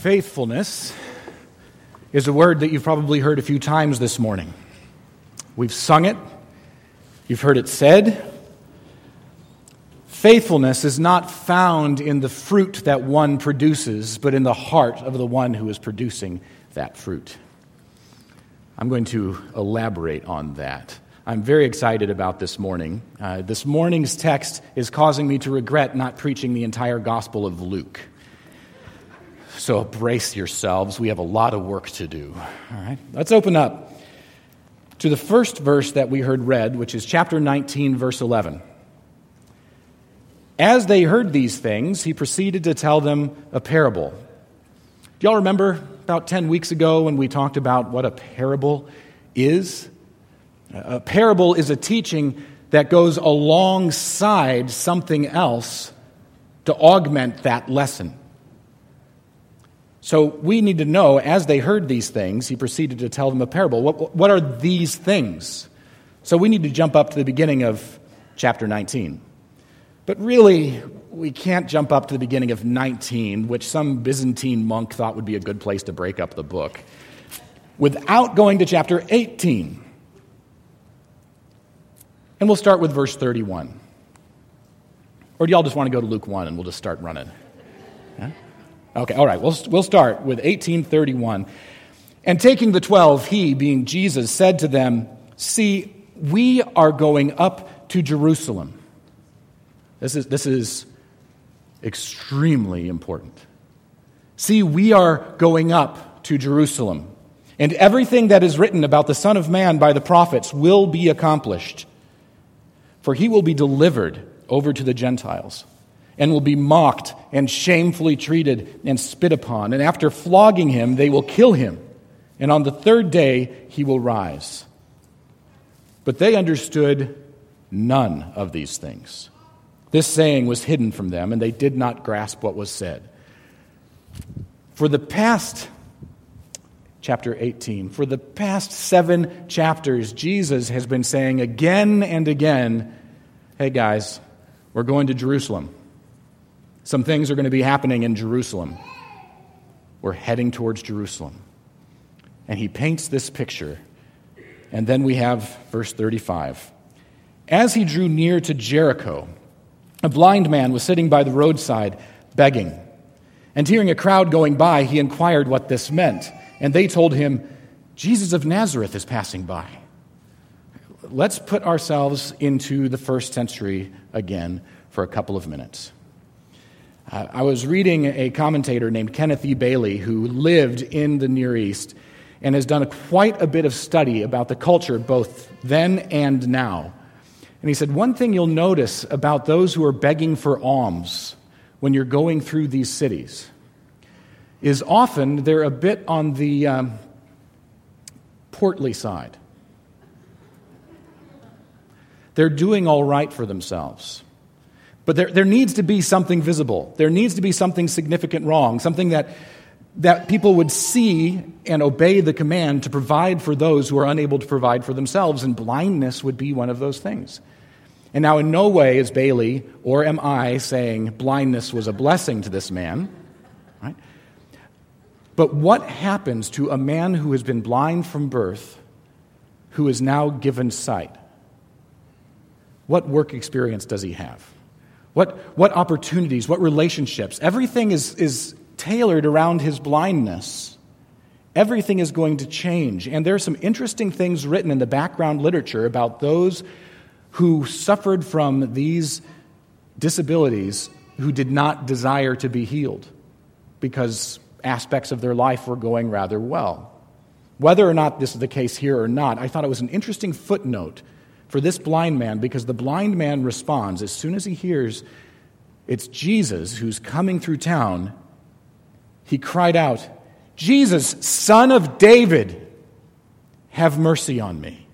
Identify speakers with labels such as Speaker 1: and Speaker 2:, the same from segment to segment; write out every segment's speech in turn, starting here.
Speaker 1: Faithfulness is a word that you've probably heard a few times this morning. We've sung it. You've heard it said. Faithfulness is not found in the fruit that one produces, but in the heart of the one who is producing that fruit. I'm going to elaborate on that. I'm very excited about this morning. This morning's text is causing me to regret not preaching the entire Gospel of Luke. So brace yourselves. We have a lot of work to do. All right, let's open up to the first verse that we heard read, which is chapter 19, verse 11. As they heard these things, he proceeded to tell them a parable. Do y'all remember about 10 weeks ago when we talked about what a parable is? A parable is a teaching that goes alongside something else to augment that lesson. So we need to know, as they heard these things, he proceeded to tell them a parable. What are these things? So we need to jump up to the beginning of chapter 19. But really, we can't jump up to the beginning of 19, which some Byzantine monk thought would be a good place to break up the book, without going to chapter 18. And we'll start with verse 31. Or do y'all just want to go to Luke 1 and we'll just start running? Yeah? Okay, all right, we'll start with 18:31. And taking the 12, he, being Jesus, said to them, "See, we are going up to Jerusalem." This is extremely important. "See, we are going up to Jerusalem, and everything that is written about the Son of Man by the prophets will be accomplished. For he will be delivered over to the Gentiles, and will be mocked and shamefully treated and spit upon. And after flogging him, they will kill him. And on the third day, he will rise." But they understood none of these things. This saying was hidden from them, and they did not grasp what was said. For the past, chapter 18, for the past 7 chapters, Jesus has been saying again and again, "Hey guys, we're going to Jerusalem. Some things are going to be happening in Jerusalem. We're heading towards Jerusalem." And he paints this picture. And then we have verse 35. "As he drew near to Jericho, a blind man was sitting by the roadside begging. And hearing a crowd going by, he inquired what this meant. And they told him, 'Jesus of Nazareth is passing by.'" Let's put ourselves into the first century again for a couple of minutes. I was reading a commentator named Kenneth E. Bailey who lived in the Near East and has done quite a bit of study about the culture both then and now. And he said, one thing you'll notice about those who are begging for alms when you're going through these cities is often they're a bit on the portly side. They're doing all right for themselves. But there needs to be something visible. There needs to be something significant wrong, something that people would see and obey the command to provide for those who are unable to provide for themselves, and blindness would be one of those things. And now in no way is Bailey or am I saying blindness was a blessing to this man, right? But what happens to a man who has been blind from birth, who is now given sight? What work experience does he have? What opportunities, what relationships? Everything is tailored around his blindness. Everything is going to change. And there are some interesting things written in the background literature about those who suffered from these disabilities who did not desire to be healed because aspects of their life were going rather well. Whether or not this is the case here or not, I thought it was an interesting footnote for this blind man, because the blind man responds as soon as he hears it's Jesus who's coming through town. He cried out, "Jesus, Son of David, have mercy on me."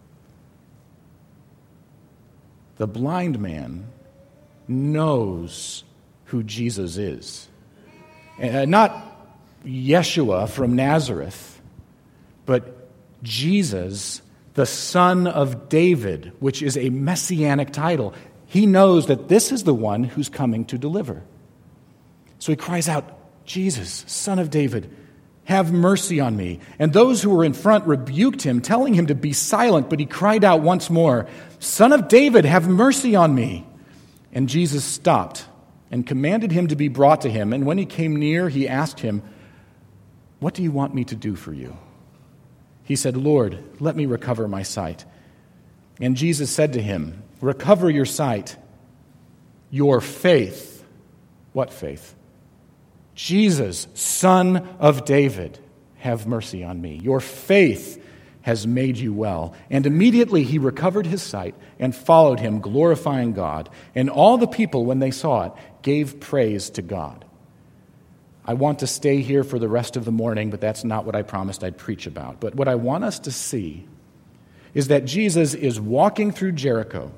Speaker 1: The blind man knows who Jesus is. Not Yeshua from Nazareth, but Jesus, the Son of David, which is a messianic title. He knows that this is the one who's coming to deliver. So he cries out, Jesus, Son of David, have mercy on me." And those who were in front rebuked him, telling him to be silent, but he cried out once more, "Son of David, have mercy on me." And Jesus stopped and commanded him to be brought to him. And when he came near, he asked him, "What do you want me to do for you?" He said, "Lord, let me recover my sight." And Jesus said to him, "Recover your sight. Your faith." What faith? "Jesus, Son of David, have mercy on me. Your faith has made you well." And immediately he recovered his sight and followed him, glorifying God. And all the people, when they saw it, gave praise to God. I want to stay here for the rest of the morning, but that's not what I promised I'd preach about. But what I want us to see is that Jesus is walking through Jericho.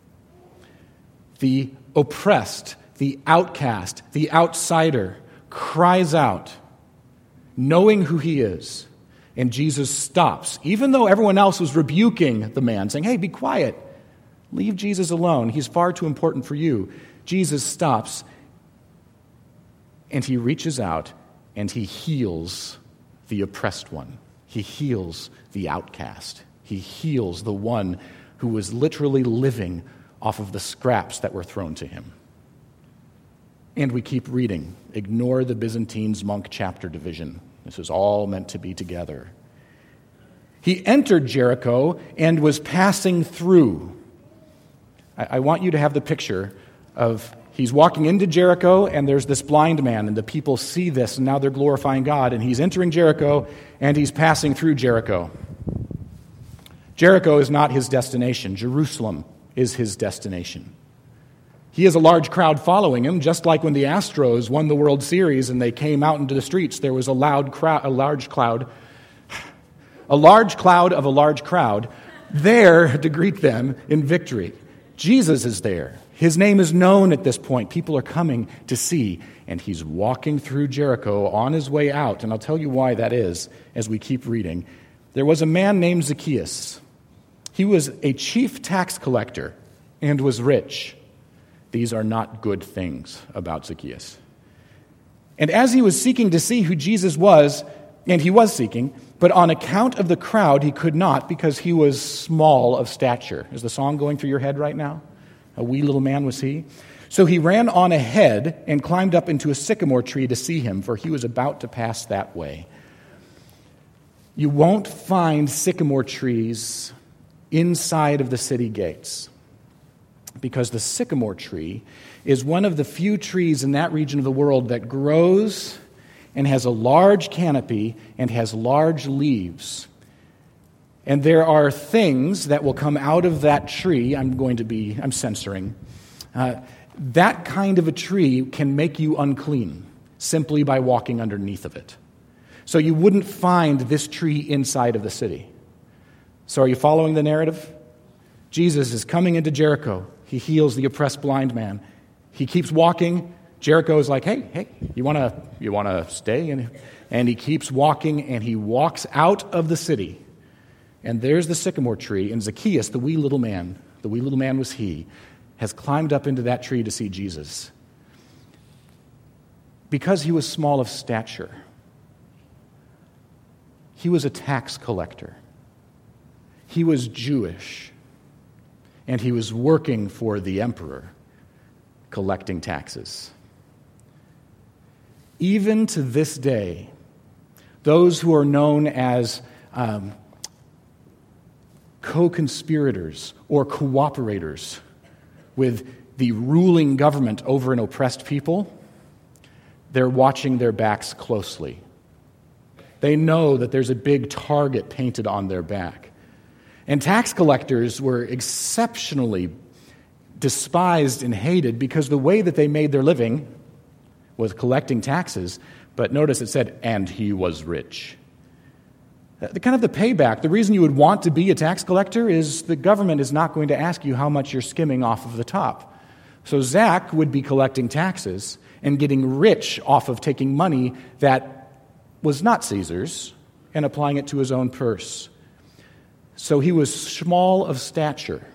Speaker 1: The oppressed, the outcast, the outsider cries out, knowing who he is. And Jesus stops, even though everyone else was rebuking the man, saying, "Hey, be quiet. Leave Jesus alone. He's far too important for you." Jesus stops, and he reaches out, and he heals the oppressed one. He heals the outcast. He heals the one who was literally living off of the scraps that were thrown to him. And we keep reading. Ignore the Byzantines monk chapter division. This is all meant to be together. He entered Jericho and was passing through. I want you to have the picture of he's walking into Jericho and there's this blind man, and the people see this and now they're glorifying God, and he's entering Jericho and he's passing through Jericho. Jericho is not his destination. Jerusalem is his destination. He has a large crowd following him, just like when the Astros won the World Series and they came out into the streets. There was a large cloud of a large crowd there to greet them in victory. Jesus is there. His name is known at this point. People are coming to see, and he's walking through Jericho on his way out. And I'll tell you why that is as we keep reading. There was a man named Zacchaeus. He was a chief tax collector and was rich. These are not good things about Zacchaeus. And as he was seeking to see who Jesus was, and he was seeking, but on account of the crowd he could not, because he was small of stature. Is the song going through your head right now? A wee little man was he. So he ran on ahead and climbed up into a sycamore tree to see him, for he was about to pass that way. You won't find sycamore trees inside of the city gates, because the sycamore tree is one of the few trees in that region of the world that grows and has a large canopy and has large leaves. And there are things that will come out of that tree. I'm censoring. That kind of a tree can make you unclean simply by walking underneath of it. So you wouldn't find this tree inside of the city. So are you following the narrative? Jesus is coming into Jericho. He heals the oppressed blind man. He keeps walking. Jericho is like, hey, you want to stay? And he keeps walking, and he walks out of the city. And there's the sycamore tree, and Zacchaeus, the wee little man was he, has climbed up into that tree to see Jesus. Because he was small of stature, he was a tax collector. He was Jewish, and he was working for the emperor, collecting taxes. Even to this day, those who are known as co-conspirators or cooperators with the ruling government over an oppressed people, they're watching their backs closely. They know that there's a big target painted on their back. And tax collectors were exceptionally despised and hated because the way that they made their living was collecting taxes. But notice it said, and he was rich. The payback, the reason you would want to be a tax collector is the government is not going to ask you how much you're skimming off of the top. So Zach would be collecting taxes and getting rich off of taking money that was not Caesar's and applying it to his own purse. So he was small of stature,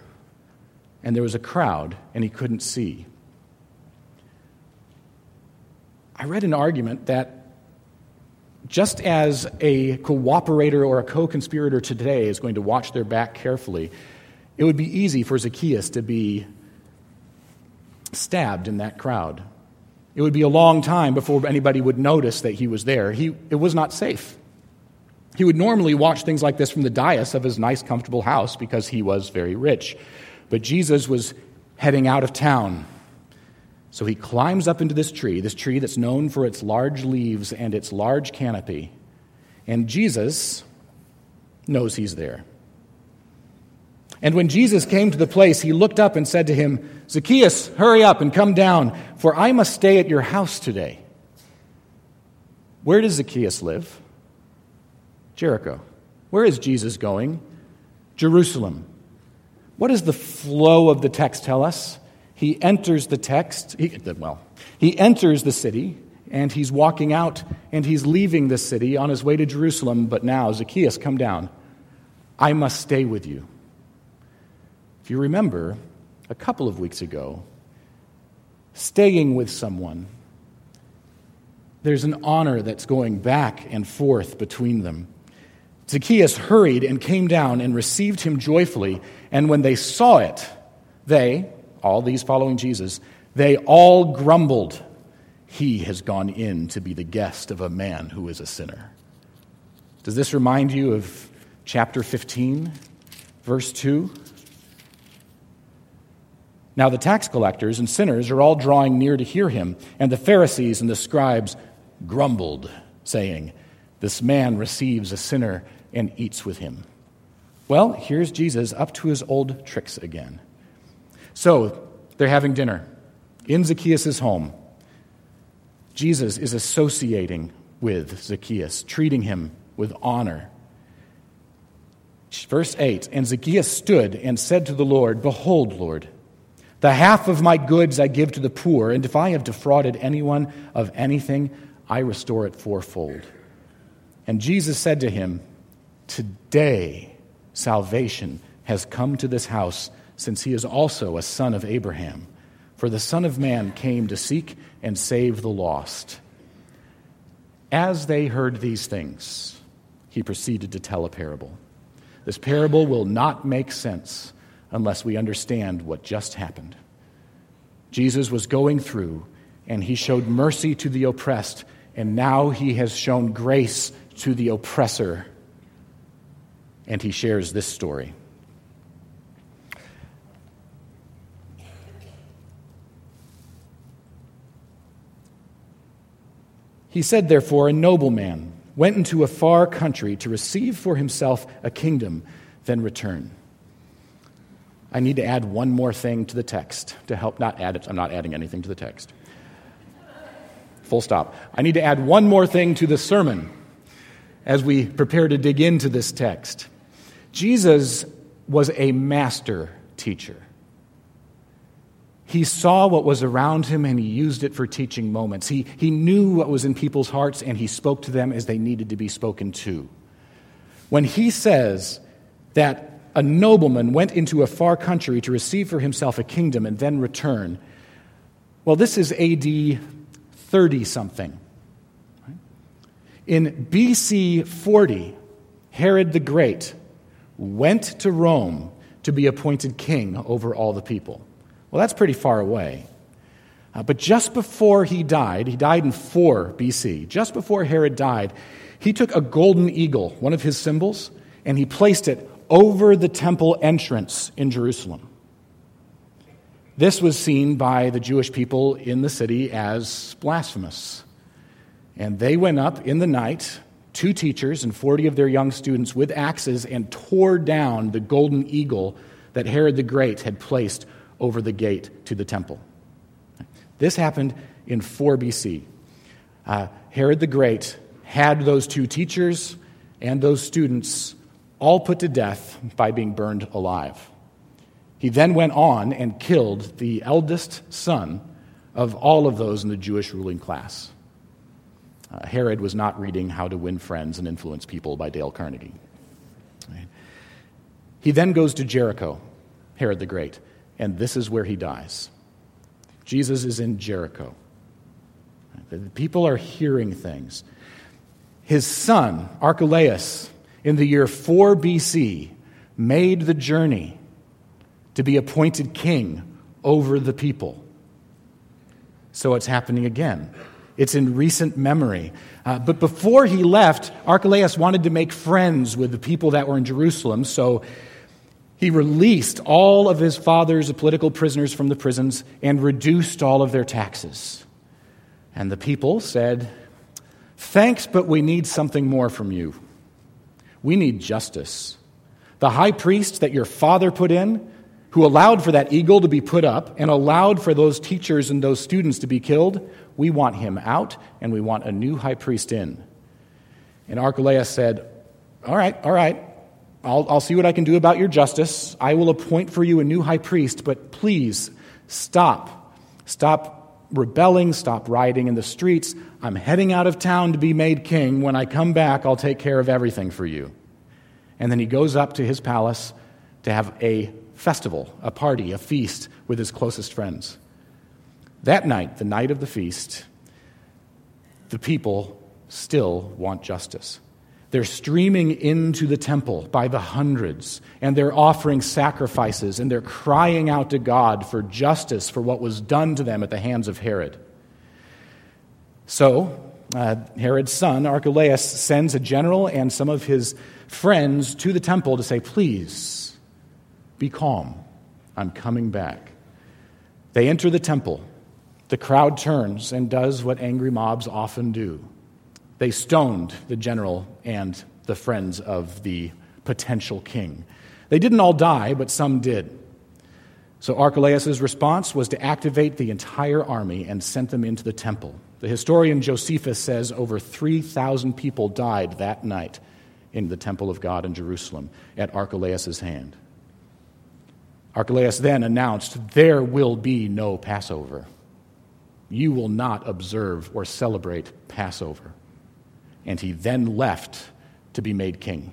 Speaker 1: and there was a crowd, and he couldn't see. I read an argument that just as a cooperator or a co-conspirator today is going to watch their back carefully, it would be easy for Zacchaeus to be stabbed in that crowd. It would be a long time before anybody would notice that he was there. It was not safe. He would normally watch things like this from the dais of his nice, comfortable house because he was very rich. But Jesus was heading out of town. So he climbs up into this tree that's known for its large leaves and its large canopy. And Jesus knows he's there. And when Jesus came to the place, he looked up and said to him, "Zacchaeus, hurry up and come down, for I must stay at your house today." Where does Zacchaeus live? Jericho. Where is Jesus going? Jerusalem. What does the flow of the text tell us? He enters the he enters the city, and he's walking out, and he's leaving the city on his way to Jerusalem. But now, Zacchaeus, come down. I must stay with you. If you remember, a couple of weeks ago, staying with someone, there's an honor that's going back and forth between them. Zacchaeus hurried and came down and received him joyfully, and when they saw it, all these following Jesus, they all grumbled, "He has gone in to be the guest of a man who is a sinner." Does this remind you of chapter 15, verse 2? Now the tax collectors and sinners are all drawing near to hear him, and the Pharisees and the scribes grumbled, saying, "This man receives a sinner and eats with him." Well, here's Jesus up to his old tricks again. So they're having dinner in Zacchaeus' home. Jesus is associating with Zacchaeus, treating him with honor. Verse 8, "And Zacchaeus stood and said to the Lord, 'Behold, Lord, the half of my goods I give to the poor, and if I have defrauded anyone of anything, I restore it fourfold.' And Jesus said to him, 'Today salvation has come to this house, since he is also a son of Abraham. For the Son of Man came to seek and save the lost.' As they heard these things, he proceeded to tell a parable. This parable will not make sense unless we understand what just happened. Jesus was going through, and he showed mercy to the oppressed, and now he has shown grace to the oppressor. And he shares this story. He said, therefore, a nobleman went into a far country to receive for himself a kingdom, then return. I need to add one more thing to the text to help not add it. I'm not adding anything to the text. Full stop. I need to add one more thing to the sermon as we prepare to dig into this text. Jesus was a master teacher. He saw what was around him and he used it for teaching moments. He knew what was in people's hearts and he spoke to them as they needed to be spoken to. When he says that a nobleman went into a far country to receive for himself a kingdom and then return, well, this is AD 30-something. In BC 40, Herod the Great went to Rome to be appointed king over all the people. Well, that's pretty far away. But just before he died in 4 BC, just before Herod died, he took a golden eagle, one of his symbols, and he placed it over the temple entrance in Jerusalem. This was seen by the Jewish people in the city as blasphemous. And they went up in the night, 2 teachers and 40 of their young students with axes, and tore down the golden eagle that Herod the Great had placed over the gate to the temple. This happened in 4 BC. Herod the Great had those 2 teachers and those students all put to death by being burned alive. He then went on and killed the eldest son of all of those in the Jewish ruling class. Herod was not reading How to Win Friends and Influence People by Dale Carnegie. He then goes to Jericho, Herod the Great, and this is where he dies. Jesus is in Jericho. The people are hearing things. His son, Archelaus, in the year 4 BC, made the journey to be appointed king over the people. So it's happening again. It's in recent memory. But before he left, Archelaus wanted to make friends with the people that were in Jerusalem, so he released all of his father's political prisoners from the prisons and reduced all of their taxes. And the people said, "Thanks, but we need something more from you. We need justice. The high priest that your father put in, who allowed for that eagle to be put up and allowed for those teachers and those students to be killed, we want him out, and we want a new high priest in." And Archelaus said, all right, I'll see what I can do about your justice. I will appoint for you a new high priest, but please stop rebelling, stop rioting in the streets. I'm heading out of town to be made king. When I come back, I'll take care of everything for you. And then he goes up to his palace to have a festival, a party, a feast with his closest friends. That night, the night of the feast, the people still want justice. They're streaming into the temple by the hundreds, and they're offering sacrifices, and they're crying out to God for justice for what was done to them at the hands of Herod. So, Herod's son, Archelaus, sends a general and some of his friends to the temple to say, "Please, be calm. I'm coming back." They enter the temple. The crowd turns and does what angry mobs often do. They stoned the general and the friends of the potential king. They didn't all die, but some did. So Archelaus' response was to activate the entire army and sent them into the temple. The historian Josephus says over 3,000 people died that night in the temple of God in Jerusalem at Archelaus' hand. Archelaus then announced, "There will be no Passover. You will not observe or celebrate Passover." And he then left to be made king.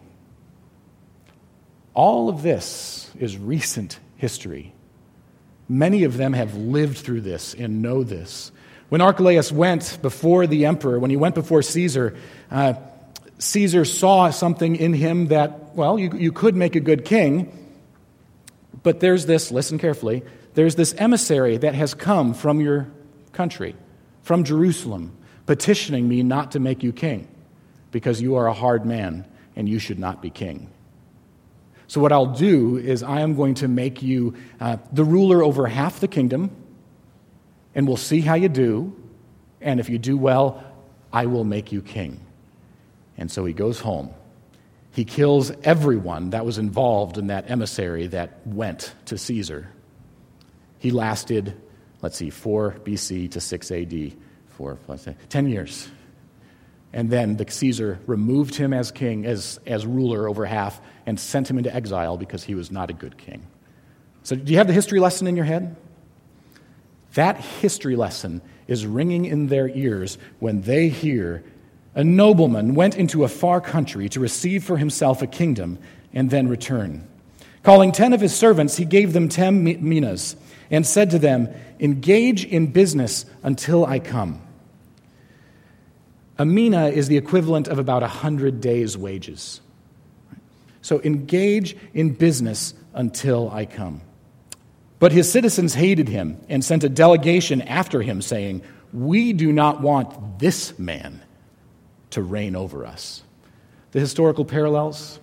Speaker 1: All of this is recent history. Many of them have lived through this and know this. When Archelaus went before the emperor, when he went before Caesar, Caesar saw something in him that, well, you could make a good king, but there's this, listen carefully, there's this emissary that has come from your country, from Jerusalem, petitioning me not to make you king because you are a hard man and you should not be king. So what I'll do is I am going to make you the ruler over half the kingdom, and we'll see how you do, and if you do well, I will make you king. And so he goes home. He kills everyone that was involved in that emissary that went to Caesar. He lasted, 4 BC to 6 AD, 10 years. And then the Caesar removed him as king, as ruler over half, and sent him into exile because he was not a good king. So do you have the history lesson in your head? That history lesson is ringing in their ears when they hear a nobleman went into a far country to receive for himself a kingdom and then return. Calling 10 of his servants, he gave them 10 minas and said to them, "Engage in business until I come." A mina is the equivalent of about 100 days' wages. So engage in business until I come. But his citizens hated him and sent a delegation after him, saying, "We do not want this man to reign over us." The historical parallels.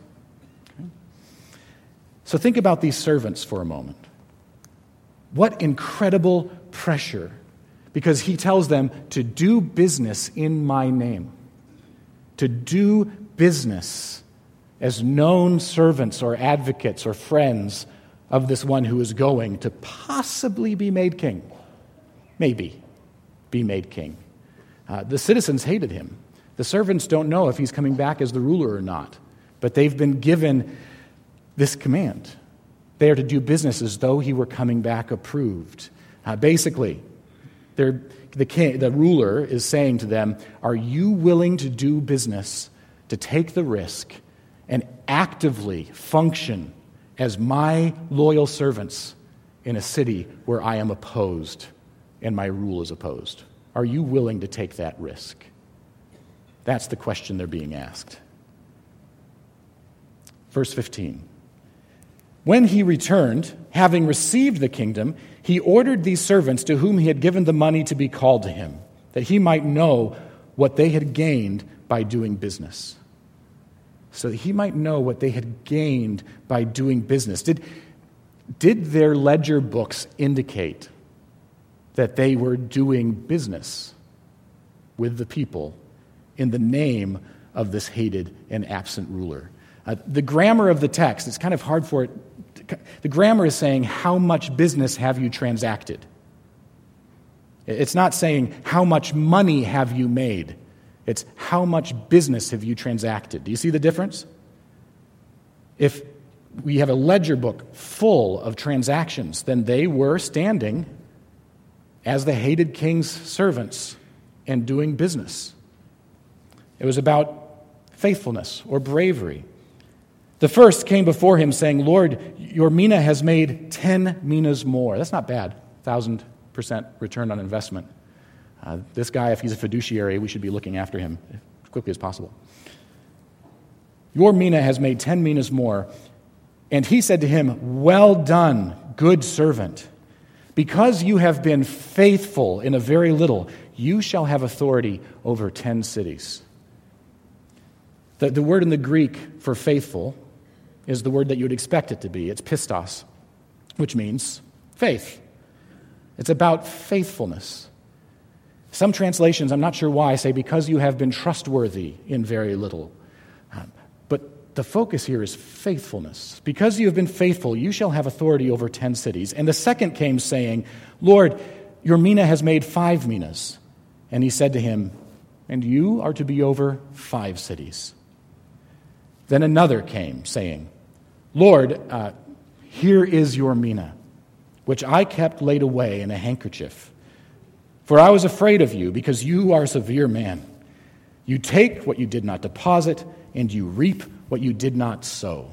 Speaker 1: So think about these servants for a moment. What incredible pressure, because he tells them to do business in my name, to do business as known servants or advocates or friends of this one who is going to possibly be made king. Maybe be made king. The citizens hated him. The servants don't know if he's coming back as the ruler or not, but they've been given this command. They are to do business as though he were coming back approved. Basically, the ruler is saying to them, are you willing to do business, to take the risk, and actively function as my loyal servants in a city where I am opposed and my rule is opposed? Are you willing to take that risk? That's the question they're being asked. Verse 15. When he returned, having received the kingdom, he ordered these servants to whom he had given the money to be called to him, that he might know what they had gained by doing business. So that he might know what they had gained by doing business. Did their ledger books indicate that they were doing business with the people in the name of this hated and absent ruler? The grammar of the text, it's kind of hard for it. The grammar is saying, how much business have you transacted? It's not saying, how much money have you made? It's, how much business have you transacted? Do you see the difference? If we have a ledger book full of transactions, then they were standing as the hated king's servants and doing business. It was about faithfulness or bravery. The first came before him saying, Lord, your mina has made 10 minas more. That's not bad, 1,000% return on investment. This guy, if he's a fiduciary, we should be looking after him as quickly as possible. Your mina has made 10 minas more. And he said to him, well done, good servant. Because you have been faithful in a very little, you shall have authority over 10 cities. The word in the Greek for faithful is the word that you would expect it to be. It's pistos, which means faith. It's about faithfulness. Some translations, I'm not sure why, say because you have been trustworthy in very little. But the focus here is faithfulness. Because you have been faithful, you shall have authority over 10 cities. And the second came saying, Lord, your mina has made 5 minas. And he said to him, and you are to be over 5 cities. Then another came, saying, Lord, here is your mina, which I kept laid away in a handkerchief. For I was afraid of you, because you are a severe man. You take what you did not deposit, and you reap what you did not sow.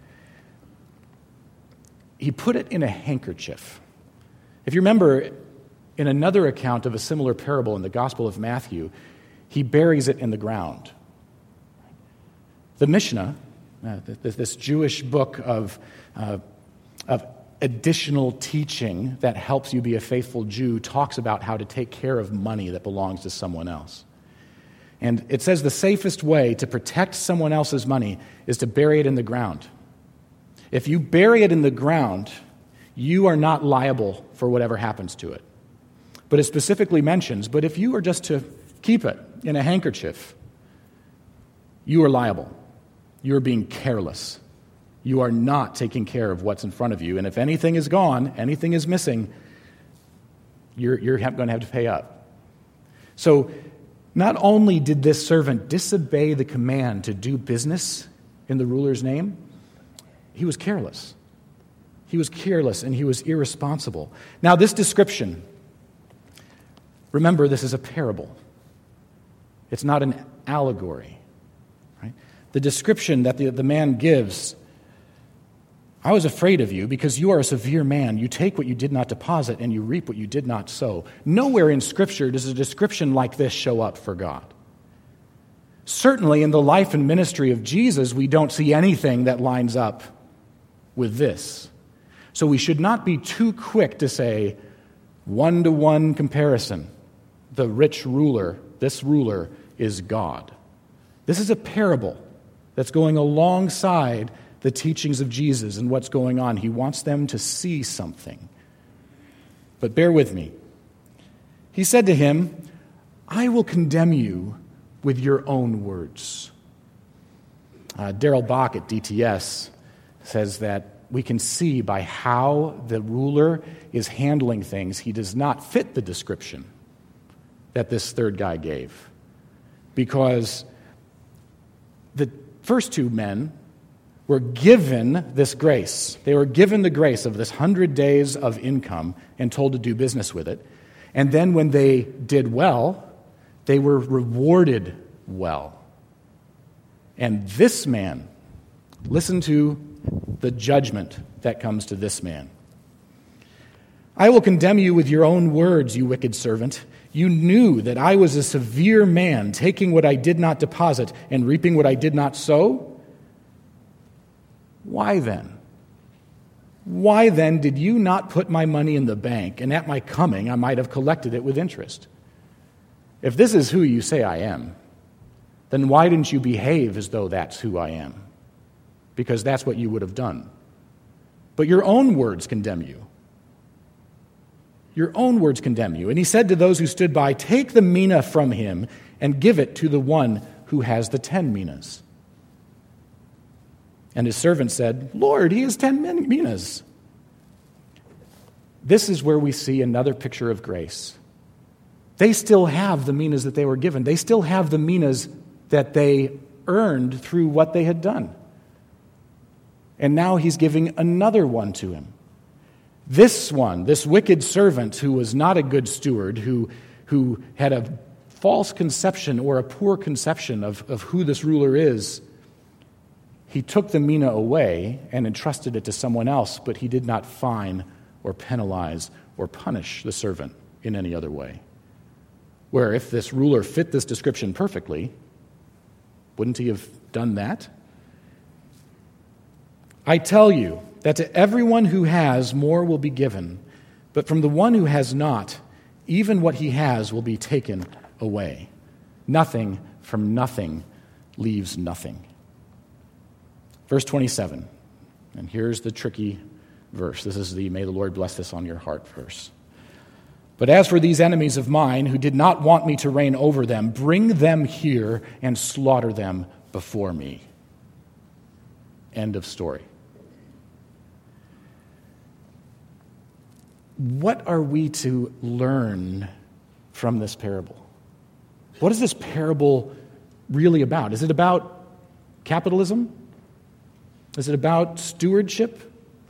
Speaker 1: He put it in a handkerchief. If you remember, in another account of a similar parable in the Gospel of Matthew, he buries it in the ground. The Mishnah, this Jewish book of additional teaching that helps you be a faithful Jew, talks about how to take care of money that belongs to someone else. And it says the safest way to protect someone else's money is to bury it in the ground. If you bury it in the ground, you are not liable for whatever happens to it. But it specifically mentions, but if you are just to keep it in a handkerchief, you are liable. You are being careless. You are not taking care of what's in front of you. And if anything is gone, anything is missing, you're going to have to pay up. So not only did this servant disobey the command to do business in the ruler's name, he was careless. He was careless and he was irresponsible. Now this description, remember this is a parable. It's not an allegory. Right? The description that the man gives, I was afraid of you because you are a severe man. You take what you did not deposit and you reap what you did not sow. Nowhere in Scripture does a description like this show up for God. Certainly in the life and ministry of Jesus, we don't see anything that lines up with this. So we should not be too quick to say, one-to-one comparison. The rich ruler, this ruler, is God. This is a parable that's going alongside the teachings of Jesus and what's going on. He wants them to see something. But bear with me. He said to him, I will condemn you with your own words. Darrell Bach at DTS says that we can see by how the ruler is handling things, he does not fit the description that this third guy gave. Because the first two men were given this grace. They were given the grace of this 100 days of income and told to do business with it. And then when they did well, they were rewarded well. And this man, listen to the judgment that comes to this man. I will condemn you with your own words, you wicked servant. You knew that I was a severe man, taking what I did not deposit and reaping what I did not sow. Why then? Why then did you not put my money in the bank, and at my coming I might have collected it with interest? If this is who you say I am, then why didn't you behave as though that's who I am? Because that's what you would have done. But your own words condemn you. Your own words condemn you. And he said to those who stood by, take the mina from him and give it to the one who has the 10 minas. And his servant said, Lord, he has 10 minas. This is where we see another picture of grace. They still have the minas that they were given. They still have the minas that they earned through what they had done. And now he's giving another one to him. This one, this wicked servant who was not a good steward, who had a false conception or a poor conception of who this ruler is, he took the mina away and entrusted it to someone else, but he did not fine or penalize or punish the servant in any other way. Where if this ruler fit this description perfectly, wouldn't he have done that? I tell you that to everyone who has, more will be given, but from the one who has not, even what he has will be taken away. Nothing from nothing leaves nothing. Verse 27, and here's the tricky verse. This is the may the Lord bless this on your heart verse. But as for these enemies of mine who did not want me to reign over them, bring them here and slaughter them before me. End of story. What are we to learn from this parable? What is this parable really about? Is it about capitalism? Is it about stewardship?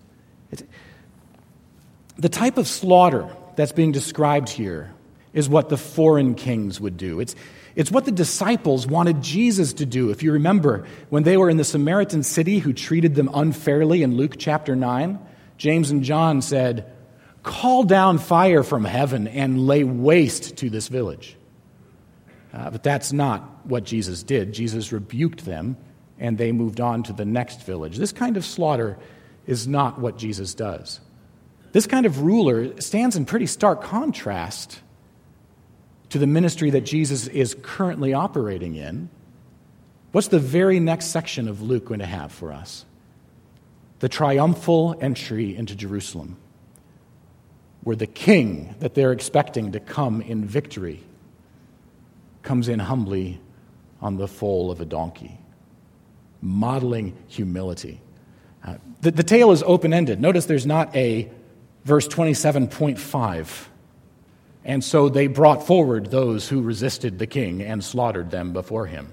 Speaker 1: The type of slaughter that's being described here is what the foreign kings would do. It's what the disciples wanted Jesus to do. If you remember, when they were in the Samaritan city who treated them unfairly in Luke chapter 9, James and John said, call down fire from heaven and lay waste to this village. But that's not what Jesus did. Jesus rebuked them, and they moved on to the next village. This kind of slaughter is not what Jesus does. This kind of ruler stands in pretty stark contrast to the ministry that Jesus is currently operating in. What's the very next section of Luke going to have for us? The triumphal entry into Jerusalem, where the king that they're expecting to come in victory comes in humbly on the foal of a donkey, modeling humility. The tale is open-ended. Notice there's not a verse 27.5. And so they brought forward those who resisted the king and slaughtered them before him.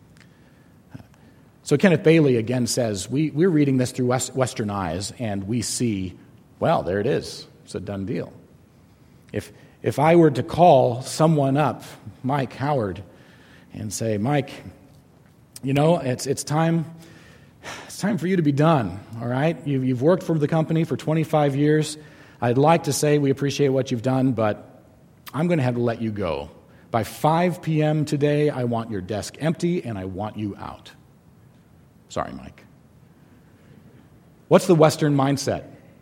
Speaker 1: So Kenneth Bailey again says, we're reading this through Western eyes, and we see, well, there it is. It's a done deal. If I were to call someone up, Mike Howard, and say, Mike, you know, it's time for you to be done, all right? You've worked for the company for 25 years. I'd like to say we appreciate what you've done, but I'm going to have to let you go. By 5 p.m. today, I want your desk empty, and I want you out. Sorry, Mike. What's the Western mindset?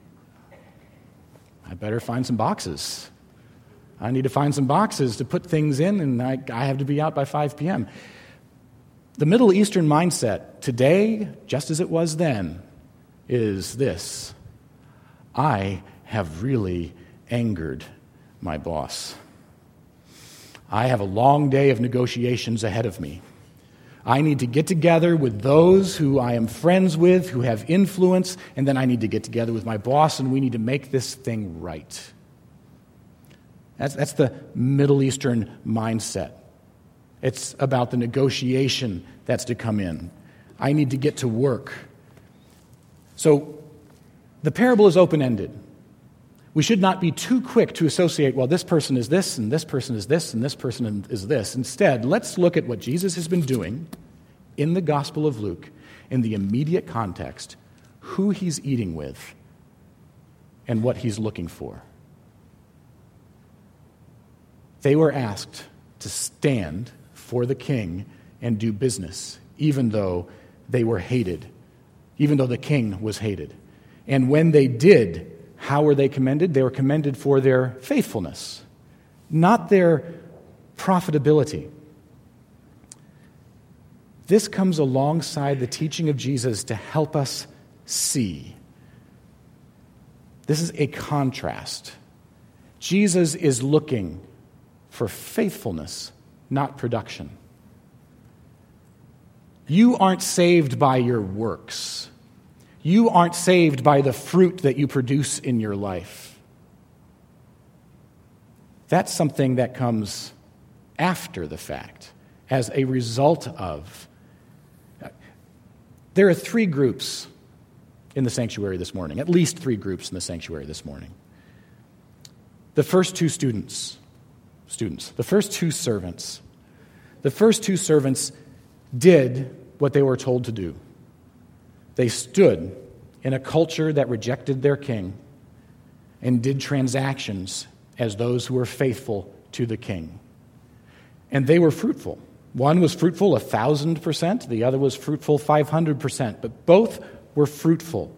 Speaker 1: I better find some boxes. I need to find some boxes to put things in, and I have to be out by 5 p.m. The Middle Eastern mindset today, just as it was then, is this: I have really angered my boss. I have a long day of negotiations ahead of me. I need to get together with those who I am friends with, who have influence, and then I need to get together with my boss, and we need to make this thing right. That's the Middle Eastern mindset. It's about the negotiation that's to come in. I need to get to work. So the parable is open-ended. We should not be too quick to associate, well, this person is this, and this person is this, and this person is this. Instead, let's look at what Jesus has been doing in the Gospel of Luke, in the immediate context, who he's eating with, and what he's looking for. They were asked to stand for the king and do business, even though they were hated, even though the king was hated. And when they did, how were they commended? They were commended for their faithfulness, not their profitability. This comes alongside the teaching of Jesus to help us see. This is a contrast. Jesus is looking for faithfulness, not production. You aren't saved by your works. You aren't saved by the fruit that you produce in your life. That's something that comes after the fact, as a result of. There are 3 groups in the sanctuary this morning, at least 3 groups in the sanctuary this morning. The first 2 students, the first 2 servants. The first 2 servants did what they were told to do. They stood in a culture that rejected their king and did transactions as those who were faithful to the king. And they were fruitful. One was fruitful 1,000%, the other was fruitful 500%, but both were fruitful.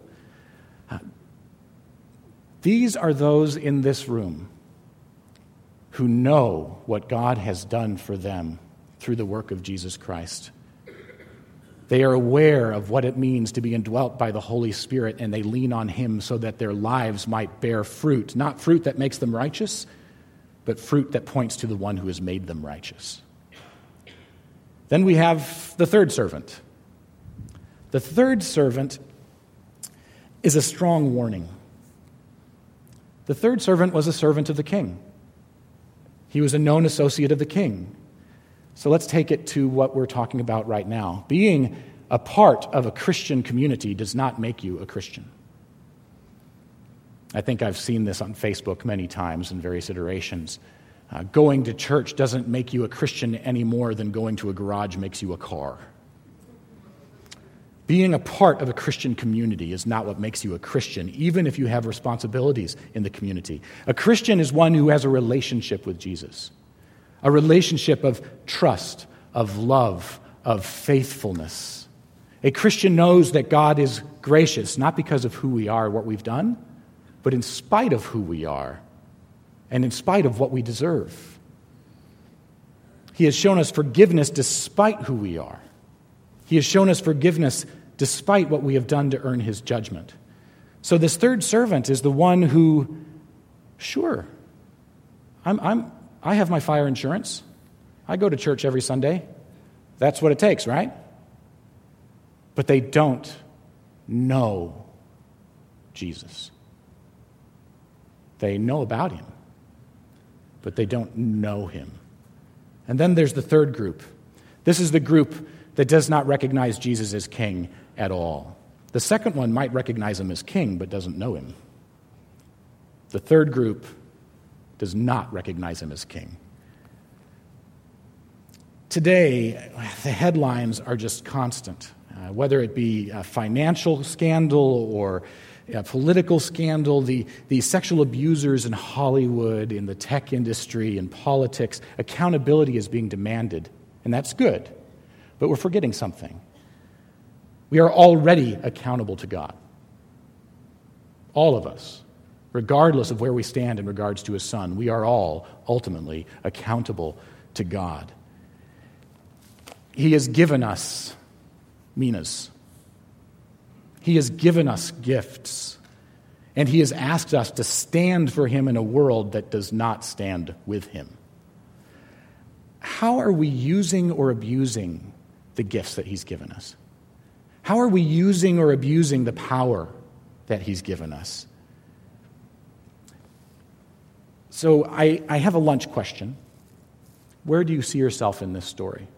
Speaker 1: These are those in this room who know what God has done for them through the work of Jesus Christ. They are aware of what it means to be indwelt by the Holy Spirit, and they lean on Him so that their lives might bear fruit, not fruit that makes them righteous, but fruit that points to the one who has made them righteous. Then we have the third servant. The third servant is a strong warning. The third servant was a servant of the king. He was a known associate of the king. So let's take it to what we're talking about right now. Being a part of a Christian community does not make you a Christian. I think I've seen this on Facebook many times in various iterations. Going to church doesn't make you a Christian any more than going to a garage makes you a car. Being a part of a Christian community is not what makes you a Christian, even if you have responsibilities in the community. A Christian is one who has a relationship with Jesus, a relationship of trust, of love, of faithfulness. A Christian knows that God is gracious, not because of who we are, what we've done, but in spite of who we are and in spite of what we deserve. He has shown us forgiveness despite who we are. He has shown us forgiveness despite what we have done to earn His judgment. So this third servant is the one who, sure, I have my fire insurance. I go to church every Sunday. That's what it takes, right? But they don't know Jesus. They know about Him, but they don't know Him. And then there's the third group. This is the group that does not recognize Jesus as king at all. The second one might recognize Him as king, but doesn't know Him. The third group does not recognize Him as king. Today, the headlines are just constant, whether it be a financial scandal or a political scandal, the sexual abusers in Hollywood, in the tech industry, in politics. Accountability is being demanded, and that's good. But we're forgetting something. We are already accountable to God. All of us, regardless of where we stand in regards to His Son, we are all ultimately accountable to God. He has given us minas. He has given us gifts. And He has asked us to stand for Him in a world that does not stand with Him. How are we using or abusing the gifts that He's given us? How are we using or abusing the power that He's given us? So I have a lunch question. Where do you see yourself in this story?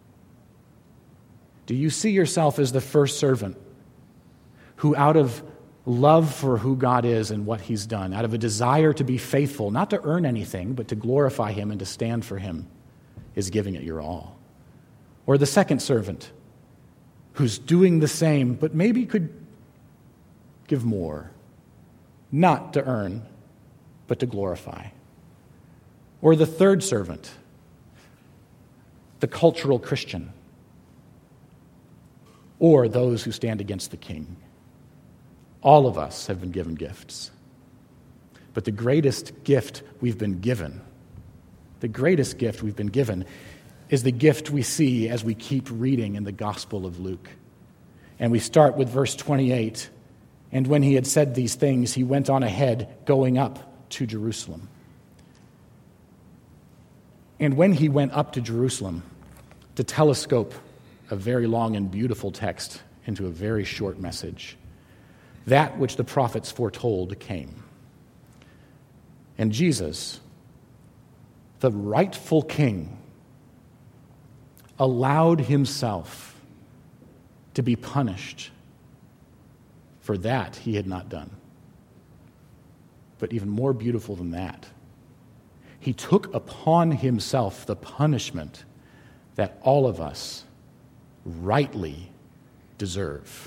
Speaker 1: Do you see yourself as the first servant who, out of love for who God is and what He's done, out of a desire to be faithful, not to earn anything, but to glorify Him and to stand for Him, is giving it your all? Or the second servant who's doing the same, but maybe could give more, not to earn, but to glorify? Or the third servant, the cultural Christian, or those who stand against the king. All of us have been given gifts. But the greatest gift we've been given, is the gift we see as we keep reading in the Gospel of Luke. And we start with verse 28. And when he had said these things, he went on ahead, going up to Jerusalem. And when he went up to Jerusalem, to telescope a very long and beautiful text into a very short message, that which the prophets foretold came. And Jesus, the rightful king, allowed himself to be punished for that he had not done. But even more beautiful than that, he took upon himself the punishment that all of us rightly deserve.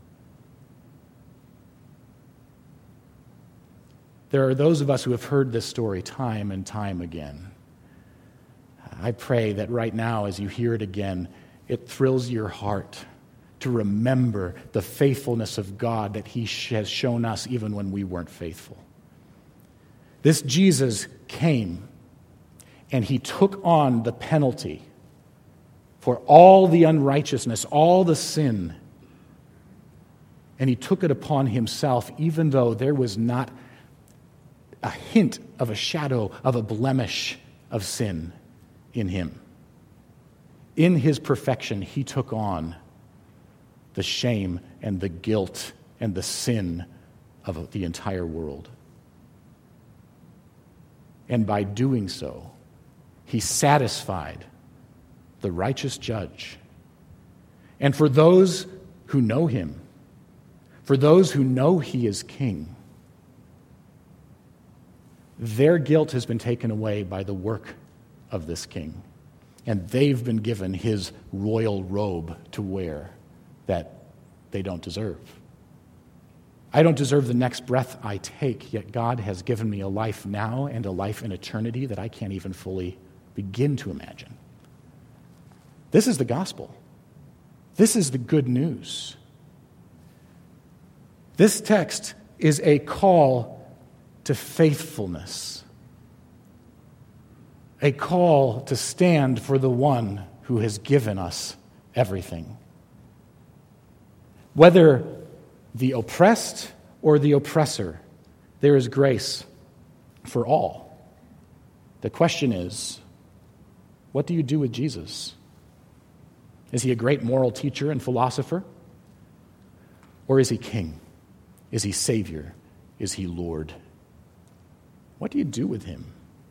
Speaker 1: There are those of us who have heard this story time and time again. I pray that right now, as you hear it again, it thrills your heart to remember the faithfulness of God that he has shown us even when we weren't faithful. This Jesus came and he took on the penalty for all the unrighteousness, all the sin. And he took it upon himself, even though there was not a hint of a shadow of a blemish of sin in him. In his perfection, he took on the shame and the guilt and the sin of the entire world. And by doing so, he satisfied the righteous judge. And for those who know him, for those who know he is king, their guilt has been taken away by the work of this king. And they've been given his royal robe to wear that they don't deserve. I don't deserve the next breath I take, yet God has given me a life now and a life in eternity that I can't even fully begin to imagine. This is the gospel. This is the good news. This text is a call to faithfulness, a call to stand for the one who has given us everything. Whether the oppressed or the oppressor, there is grace for all. The question is, what do you do with Jesus? Is he a great moral teacher and philosopher? Or is he king? Is he Savior? Is he Lord? What do you do with him?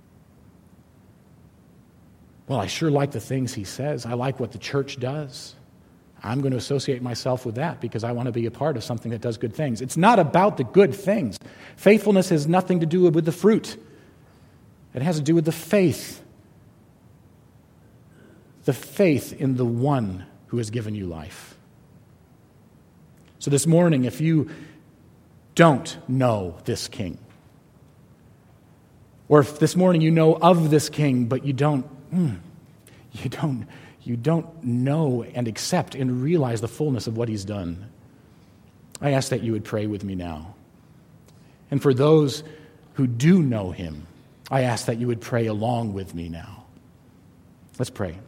Speaker 1: Well, I sure like the things he says. I like what the church does. I'm going to associate myself with that because I want to be a part of something that does good things. It's not about the good things. Faithfulness has nothing to do with the fruit. It has to do with the faith. The faith in the one who has given you life. So this morning, if you don't know this king, or if this morning you know of this king, but you don't know and accept and realize the fullness of what he's done, I ask that you would pray with me now. And for those who do know him, I ask that you would pray along with me now. Let's pray.